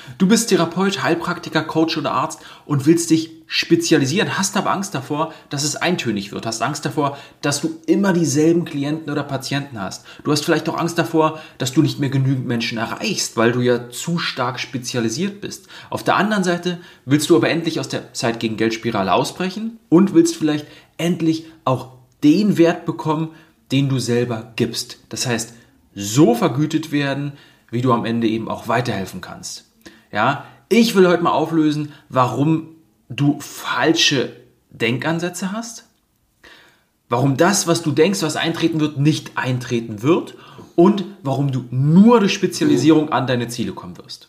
Du bist Therapeut, Heilpraktiker, Coach oder Arzt und willst dich spezialisieren, hast aber Angst davor, dass es eintönig wird, hast Angst davor, dass du immer dieselben Klienten oder Patienten hast. Du hast vielleicht auch Angst davor, dass du nicht mehr genügend Menschen erreichst, weil du ja zu stark spezialisiert bist. Auf der anderen Seite willst du aber endlich aus der Zeit gegen Geldspirale ausbrechen und willst vielleicht endlich auch den Wert bekommen, den du selber gibst. Das heißt, so vergütet werden, wie du am Ende eben auch weiterhelfen kannst. Ja, ich will heute mal auflösen, warum du falsche Denkansätze hast, warum das, was du denkst, was eintreten wird, nicht eintreten wird und warum du nur durch Spezialisierung an deine Ziele kommen wirst.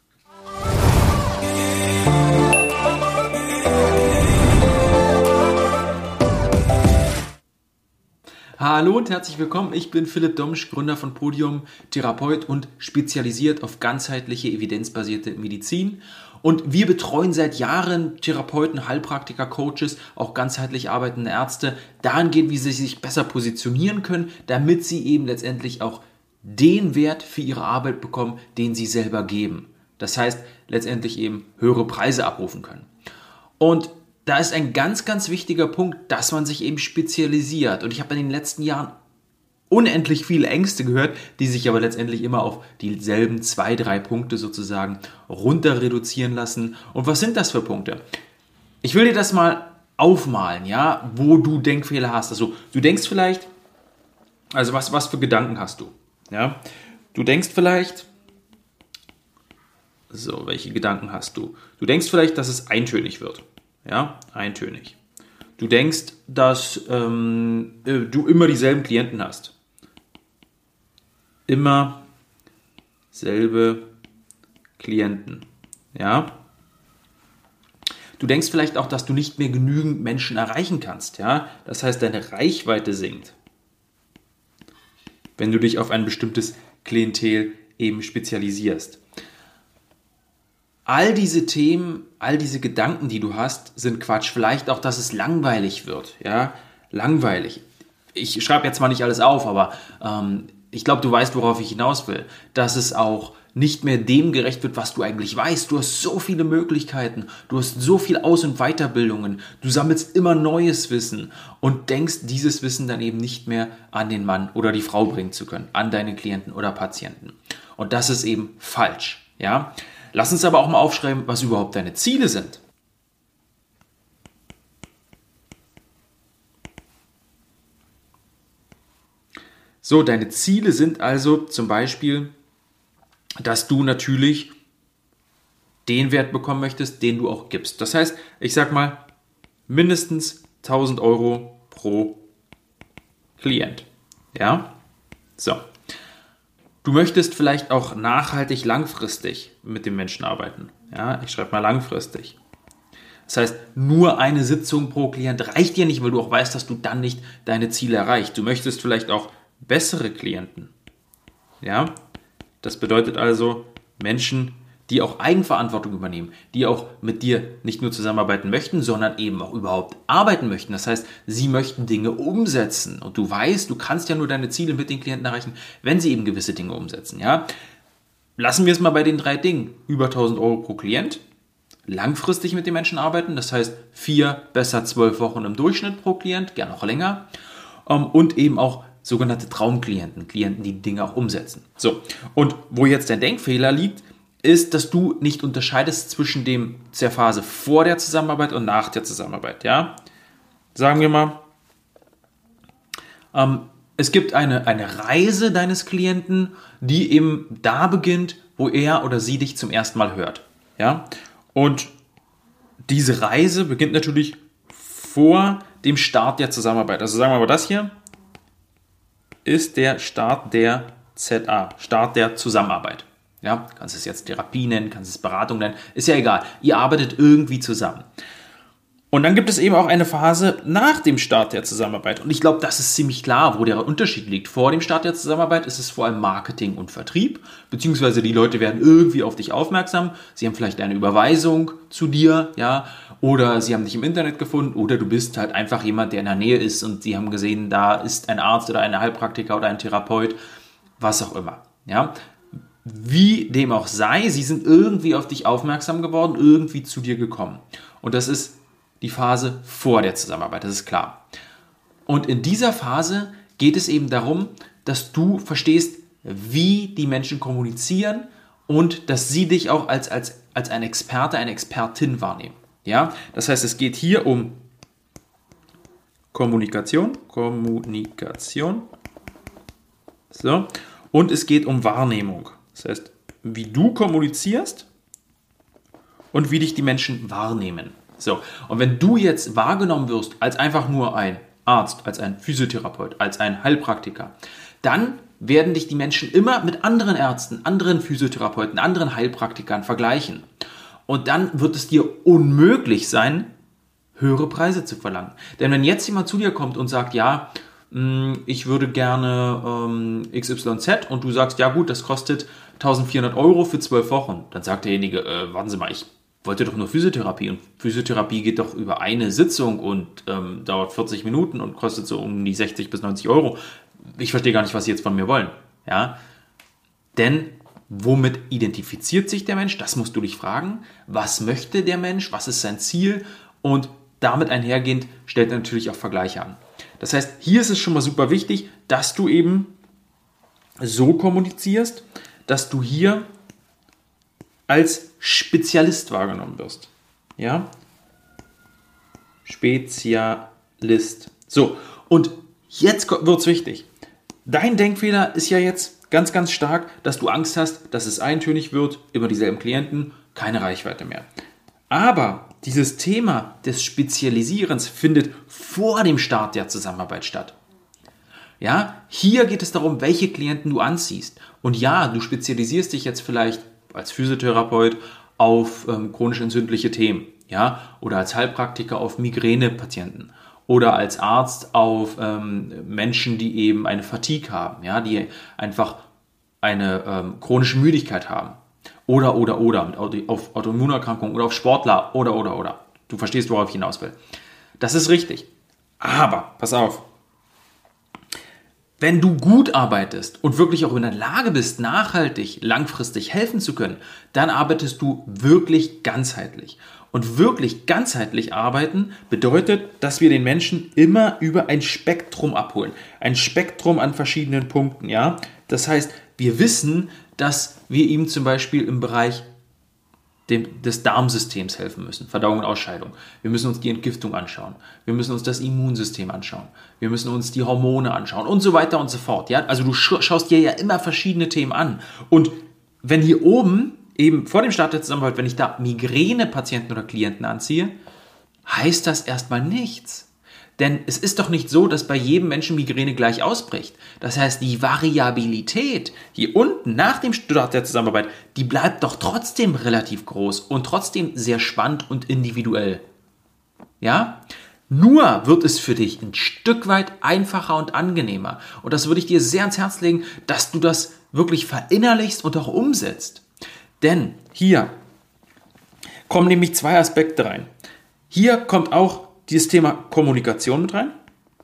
Hallo und herzlich willkommen, ich bin Philipp Domsch, Gründer von Podium, Therapeut und spezialisiert auf ganzheitliche, evidenzbasierte Medizin. Und wir betreuen seit Jahren Therapeuten, Heilpraktiker, Coaches, auch ganzheitlich arbeitende Ärzte, dahingehend, wie sie sich besser positionieren können, damit sie eben letztendlich auch den Wert für ihre Arbeit bekommen, den sie selber geben. Das heißt, letztendlich eben höhere Preise abrufen können. Und da ist ein ganz, ganz wichtiger Punkt, dass man sich eben spezialisiert. Und ich habe in den letzten Jahren unendlich viele Ängste gehört, die sich aber letztendlich immer auf dieselben 2, 3 Punkte sozusagen runter reduzieren lassen. Und was sind das für Punkte? Ich will dir das mal aufmalen, ja, wo du Denkfehler hast. Also du denkst vielleicht, also was für Gedanken hast du? Ja, du denkst vielleicht, so, welche Gedanken hast du? Du denkst vielleicht, dass es eintönig wird. Ja, eintönig. Du denkst, dass du immer dieselben Klienten hast. Immer selbe Klienten. Ja. Du denkst vielleicht auch, dass du nicht mehr genügend Menschen erreichen kannst. Ja. Das heißt, deine Reichweite sinkt, wenn du dich auf ein bestimmtes Klientel eben spezialisierst. All diese Themen, all diese Gedanken, die du hast, sind Quatsch. Vielleicht auch, dass es langweilig wird. Ja, langweilig. Ich schreibe jetzt mal nicht alles auf, aber ich glaube, du weißt, worauf ich hinaus will. Dass es auch nicht mehr dem gerecht wird, was du eigentlich weißt. Du hast so viele Möglichkeiten. Du hast so viel Aus- und Weiterbildungen. Du sammelst immer neues Wissen und denkst, dieses Wissen dann eben nicht mehr an den Mann oder die Frau bringen zu können, an deine Klienten oder Patienten. Und das ist eben falsch. Ja. Lass uns aber auch mal aufschreiben, was überhaupt deine Ziele sind. So, deine Ziele sind also zum Beispiel, dass du natürlich den Wert bekommen möchtest, den du auch gibst. Das heißt, ich sag mal, mindestens 1.000 Euro pro Klient. Ja? So. Du möchtest vielleicht auch nachhaltig, langfristig mit dem Menschen arbeiten. Ja, ich schreibe mal langfristig. Das heißt, nur eine Sitzung pro Klient reicht dir nicht, weil du auch weißt, dass du dann nicht deine Ziele erreichst. Du möchtest vielleicht auch bessere Klienten. Ja, das bedeutet also Menschen, die auch Eigenverantwortung übernehmen, die auch mit dir nicht nur zusammenarbeiten möchten, sondern eben auch überhaupt arbeiten möchten. Das heißt, sie möchten Dinge umsetzen. Und du weißt, du kannst ja nur deine Ziele mit den Klienten erreichen, wenn sie eben gewisse Dinge umsetzen. Ja? Lassen wir es mal bei den 3 Dingen. Über 1.000 Euro pro Klient, langfristig mit den Menschen arbeiten, das heißt 4, besser 12 Wochen im Durchschnitt pro Klient, gerne auch länger. Und eben auch sogenannte Traumklienten, Klienten, die Dinge auch umsetzen. So, und wo jetzt der Denkfehler liegt, ist, dass du nicht unterscheidest zwischen der Phase vor der Zusammenarbeit und nach der Zusammenarbeit. Ja? Sagen wir mal, es gibt eine Reise deines Klienten, die eben da beginnt, wo er oder sie dich zum ersten Mal hört. Ja? Und diese Reise beginnt natürlich vor dem Start der Zusammenarbeit. Also sagen wir mal, das hier ist der Start der ZA, Start der Zusammenarbeit. Ja, kannst es jetzt Therapie nennen, kannst es Beratung nennen, ist ja egal. Ihr arbeitet irgendwie zusammen. Und dann gibt es eben auch eine Phase nach dem Start der Zusammenarbeit. Und ich glaube, das ist ziemlich klar, wo der Unterschied liegt. Vor dem Start der Zusammenarbeit ist es vor allem Marketing und Vertrieb, beziehungsweise die Leute werden irgendwie auf dich aufmerksam. Sie haben vielleicht eine Überweisung zu dir, ja, oder sie haben dich im Internet gefunden, oder du bist halt einfach jemand, der in der Nähe ist und sie haben gesehen, da ist ein Arzt oder ein Heilpraktiker oder ein Therapeut, was auch immer, ja. wie dem auch sei, sie sind irgendwie auf dich aufmerksam geworden, irgendwie zu dir gekommen. Und das ist die Phase vor der Zusammenarbeit, das ist klar. Und in dieser Phase geht es eben darum, dass du verstehst, wie die Menschen kommunizieren und dass sie dich auch als ein Experte, eine Expertin wahrnehmen. Ja? Das heißt, es geht hier um Kommunikation. So. Und es geht um Wahrnehmung. Das heißt, wie du kommunizierst und wie dich die Menschen wahrnehmen. So. Und wenn du jetzt wahrgenommen wirst als einfach nur ein Arzt, als ein Physiotherapeut, als ein Heilpraktiker, dann werden dich die Menschen immer mit anderen Ärzten, anderen Physiotherapeuten, anderen Heilpraktikern vergleichen. Und dann wird es dir unmöglich sein, höhere Preise zu verlangen. Denn wenn jetzt jemand zu dir kommt und sagt, ja, ich würde gerne XYZ und du sagst, ja gut, das kostet 1.400 € für 12 Wochen, dann sagt derjenige, warten Sie mal, ich wollte doch nur Physiotherapie und Physiotherapie geht doch über eine Sitzung und dauert 40 Minuten und kostet so um die 60 bis 90 €. Ich verstehe gar nicht, was Sie jetzt von mir wollen. Ja? Denn womit identifiziert sich der Mensch? Das musst du dich fragen. Was möchte der Mensch? Was ist sein Ziel? Und damit einhergehend stellt er natürlich auch Vergleiche an. Das heißt, hier ist es schon mal super wichtig, dass du eben so kommunizierst, dass du hier als Spezialist wahrgenommen wirst. Ja? Spezialist. So, und jetzt wird es wichtig. Dein Denkfehler ist ja jetzt ganz, ganz stark, dass du Angst hast, dass es eintönig wird, immer dieselben Klienten, keine Reichweite mehr. Aber dieses Thema des Spezialisierens findet vor dem Start der Zusammenarbeit statt. Ja, hier geht es darum, welche Klienten du anziehst. Und ja, du spezialisierst dich jetzt vielleicht als Physiotherapeut auf chronisch entzündliche Themen, ja, oder als Heilpraktiker auf Migränepatienten oder als Arzt auf Menschen, die eben eine Fatigue haben, ja, die einfach eine chronische Müdigkeit haben. Oder, auf Autoimmunerkrankungen oder auf Sportler, oder. Du verstehst, worauf ich hinaus will. Das ist richtig. Aber, pass auf, wenn du gut arbeitest und wirklich auch in der Lage bist, nachhaltig, langfristig helfen zu können, dann arbeitest du wirklich ganzheitlich. Und wirklich ganzheitlich arbeiten bedeutet, dass wir den Menschen immer über ein Spektrum abholen. Ein Spektrum an verschiedenen Punkten, ja. Das heißt, wir wissen, dass wir ihm zum Beispiel im Bereich des Darmsystems helfen müssen, Verdauung und Ausscheidung. Wir müssen uns die Entgiftung anschauen. Wir müssen uns das Immunsystem anschauen. Wir müssen uns die Hormone anschauen und so weiter und so fort. Ja? Also du schaust dir ja immer verschiedene Themen an. Und wenn hier oben, eben vor dem Start der Zusammenarbeit, wenn ich da Migränepatienten oder Klienten anziehe, heißt das erstmal nichts. Denn es ist doch nicht so, dass bei jedem Menschen Migräne gleich ausbricht. Das heißt, die Variabilität hier unten nach dem Start der Zusammenarbeit, die bleibt doch trotzdem relativ groß und trotzdem sehr spannend und individuell. Ja? Nur wird es für dich ein Stück weit einfacher und angenehmer. Und das würde ich dir sehr ans Herz legen, dass du das wirklich verinnerlichst und auch umsetzt. Denn hier kommen nämlich zwei Aspekte rein. Hier kommt auch dieses Thema Kommunikation mit rein.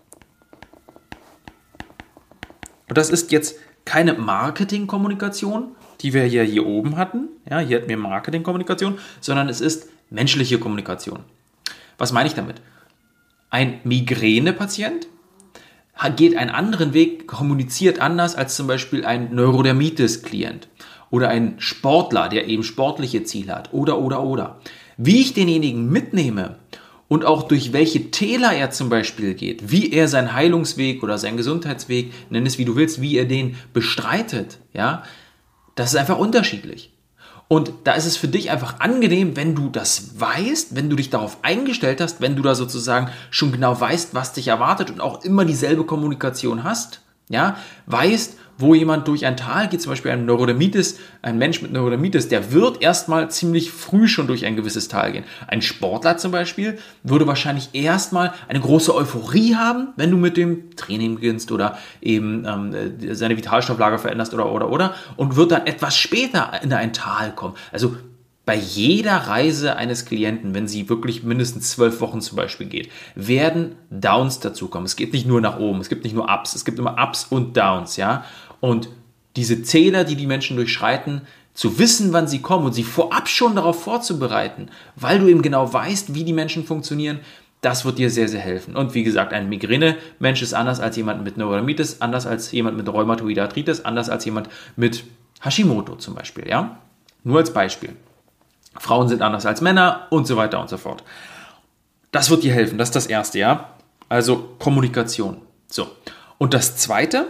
Und das ist jetzt keine Marketingkommunikation, die wir ja hier oben hatten. Ja, hier hatten wir Marketingkommunikation, sondern es ist menschliche Kommunikation. Was meine ich damit? Ein Migränepatient geht einen anderen Weg, kommuniziert anders als zum Beispiel ein Neurodermitis-Klient oder ein Sportler, der eben sportliche Ziele hat oder. Wie ich denjenigen mitnehme und auch durch welche Täler er zum Beispiel geht, wie er seinen Heilungsweg oder seinen Gesundheitsweg, nenn es wie du willst, wie er den bestreitet, ja, das ist einfach unterschiedlich. Und da ist es für dich einfach angenehm, wenn du das weißt, wenn du dich darauf eingestellt hast, wenn du da sozusagen schon genau weißt, was dich erwartet und auch immer dieselbe Kommunikation hast, ja, weißt, wo jemand durch ein Tal geht, zum Beispiel ein Mensch mit Neurodermitis, der wird erstmal ziemlich früh schon durch ein gewisses Tal gehen. Ein Sportler zum Beispiel würde wahrscheinlich erstmal eine große Euphorie haben, wenn du mit dem Training beginnst oder eben seine Vitalstofflage veränderst oder und wird dann etwas später in ein Tal kommen. Also bei jeder Reise eines Klienten, wenn sie wirklich mindestens 12 Wochen zum Beispiel geht, werden Downs dazukommen. Es geht nicht nur nach oben, es gibt nicht nur Ups, es gibt immer Ups und Downs, ja. Und diese Zähler, die Menschen durchschreiten, zu wissen, wann sie kommen und sie vorab schon darauf vorzubereiten, weil du eben genau weißt, wie die Menschen funktionieren, das wird dir sehr, sehr helfen. Und wie gesagt, ein Migräne-Mensch ist anders als jemand mit Neurodermitis, anders als jemand mit Rheumatoide Arthritis, anders als jemand mit Hashimoto zum Beispiel. Ja? Nur als Beispiel. Frauen sind anders als Männer und so weiter und so fort. Das wird dir helfen, das ist das Erste, ja. Also Kommunikation. So. Und das Zweite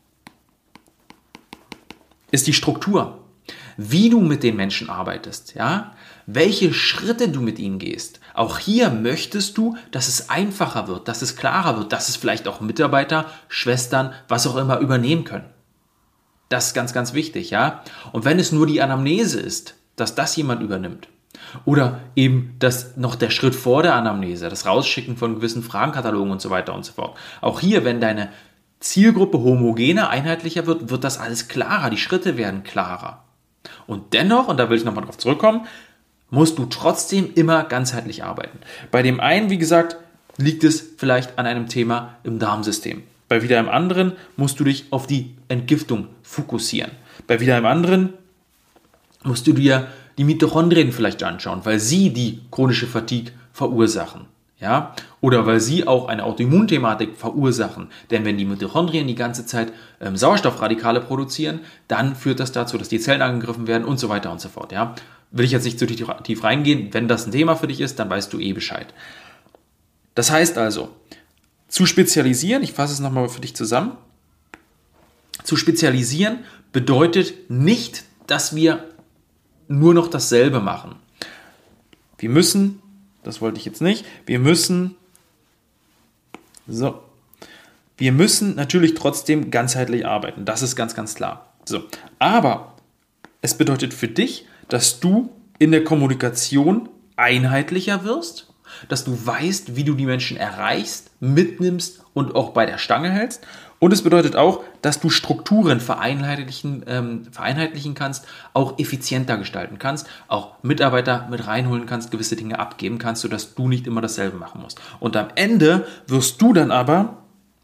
ist die Struktur. Wie du mit den Menschen arbeitest, ja. Welche Schritte du mit ihnen gehst. Auch hier möchtest du, dass es einfacher wird, dass es klarer wird, dass es vielleicht auch Mitarbeiter, Schwestern, was auch immer übernehmen können. Das ist ganz, ganz wichtig, ja. Und wenn es nur die Anamnese ist, dass das jemand übernimmt, oder eben das noch der Schritt vor der Anamnese, das Rausschicken von gewissen Fragenkatalogen und so weiter und so fort. Auch hier, wenn deine Zielgruppe homogener, einheitlicher wird, wird das alles klarer, die Schritte werden klarer. Und dennoch, und da will ich nochmal drauf zurückkommen, musst du trotzdem immer ganzheitlich arbeiten. Bei dem einen, wie gesagt, liegt es vielleicht an einem Thema im Darmsystem. Bei wieder einem anderen musst du dich auf die Entgiftung fokussieren. Bei wieder einem anderen musst du dir die Mitochondrien vielleicht anschauen, weil sie die chronische Fatigue verursachen. Ja? Oder weil sie auch eine Autoimmunthematik verursachen. Denn wenn die Mitochondrien die ganze Zeit Sauerstoffradikale produzieren, dann führt das dazu, dass die Zellen angegriffen werden und so weiter und so fort. Ja? Will ich jetzt nicht zu tief reingehen. Wenn das ein Thema für dich ist, dann weißt du Bescheid. Das heißt also, zu spezialisieren, ich fasse es nochmal für dich zusammen, zu spezialisieren bedeutet nicht, dass wir nur noch dasselbe machen. Wir müssen, das wollte ich jetzt nicht, wir müssen natürlich trotzdem ganzheitlich arbeiten. Das ist ganz, ganz klar. So, aber es bedeutet für dich, dass du in der Kommunikation einheitlicher wirst, dass du weißt, wie du die Menschen erreichst, mitnimmst und auch bei der Stange hältst. Und es bedeutet auch, dass du Strukturen vereinheitlichen kannst, auch effizienter gestalten kannst, auch Mitarbeiter mit reinholen kannst, gewisse Dinge abgeben kannst, sodass du nicht immer dasselbe machen musst. Und am Ende wirst du dann aber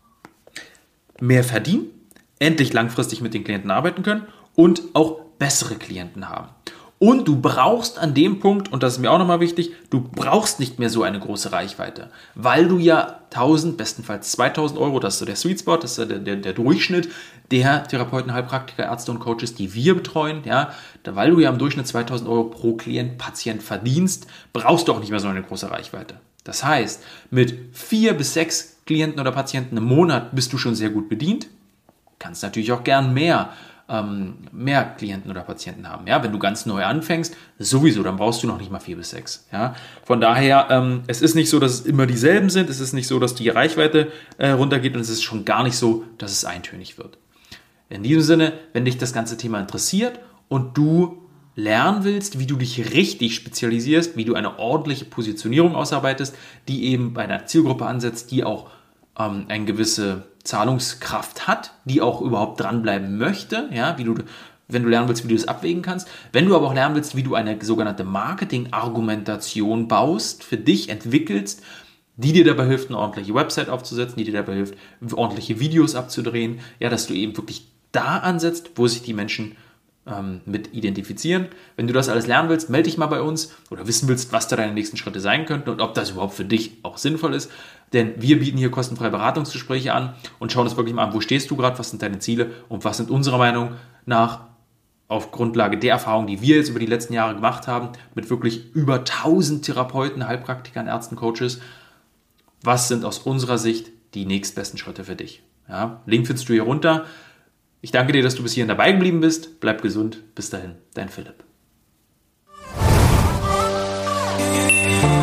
mehr verdienen, endlich langfristig mit den Klienten arbeiten können und auch bessere Klienten haben. Und du brauchst an dem Punkt, und das ist mir auch nochmal wichtig, du brauchst nicht mehr so eine große Reichweite, weil du ja 1.000, bestenfalls 2.000 Euro, das ist so der Sweet Spot, das ist der Durchschnitt der Therapeuten, Heilpraktiker, Ärzte und Coaches, die wir betreuen, ja, weil du ja im Durchschnitt 2.000 Euro pro Patient verdienst, brauchst du auch nicht mehr so eine große Reichweite. Das heißt, mit 4 bis 6 Klienten oder Patienten im Monat bist du schon sehr gut bedient, kannst natürlich auch gern mehr Klienten oder Patienten haben. Ja? Wenn du ganz neu anfängst, sowieso, dann brauchst du noch nicht mal 4 bis 6. Ja? Von daher, es ist nicht so, dass es immer dieselben sind, es ist nicht so, dass die Reichweite runtergeht und es ist schon gar nicht so, dass es eintönig wird. In diesem Sinne, wenn dich das ganze Thema interessiert und du lernen willst, wie du dich richtig spezialisierst, wie du eine ordentliche Positionierung ausarbeitest, die eben bei einer Zielgruppe ansetzt, die auch eine gewisse Zahlungskraft hat, die auch überhaupt dranbleiben möchte, ja, wenn du lernen willst, wie du das abwägen kannst, wenn du aber auch lernen willst, wie du eine sogenannte Marketing-Argumentation baust, für dich entwickelst, die dir dabei hilft, eine ordentliche Website aufzusetzen, die dir dabei hilft, ordentliche Videos abzudrehen, ja, dass du eben wirklich da ansetzt, wo sich die Menschen mit identifizieren. Wenn du das alles lernen willst, melde dich mal bei uns oder wissen willst, was da deine nächsten Schritte sein könnten und ob das überhaupt für dich auch sinnvoll ist. Denn wir bieten hier kostenfreie Beratungsgespräche an und schauen uns wirklich mal an, wo stehst du gerade, was sind deine Ziele und was sind unserer Meinung nach auf Grundlage der Erfahrung, die wir jetzt über die letzten Jahre gemacht haben, mit wirklich über 1000 Therapeuten, Heilpraktikern, Ärzten, Coaches, was sind aus unserer Sicht die nächstbesten Schritte für dich. Ja, Link findest du hier runter. Ich danke dir, dass du bis hierhin dabei geblieben bist. Bleib gesund. Bis dahin, dein Philipp.